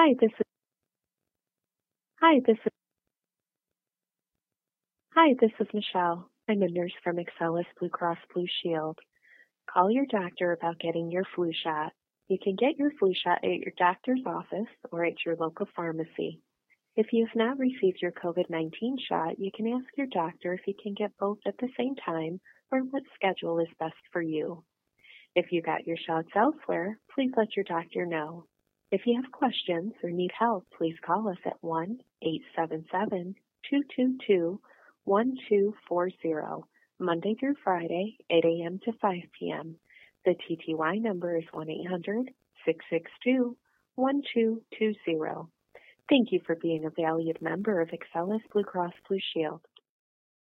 Hi, this is hi, this is hi, this is Michelle. I'm a nurse from Excellus Blue Cross Blue Shield. Call your doctor about getting your flu shot. You can get your flu shot at your doctor's office or at your local pharmacy. If you've not received your COVID-19 shot, you can ask your doctor if you can get both at the same time or what schedule is best for you. If you got your shots elsewhere, please let your doctor know. If you have questions or need help, please call us at 1-877-222-1240, Monday through Friday, 8 a.m. to 5 p.m. The TTY number is 1-800-662-1220. Thank you for being a valued member of Excellus Blue Cross Blue Shield.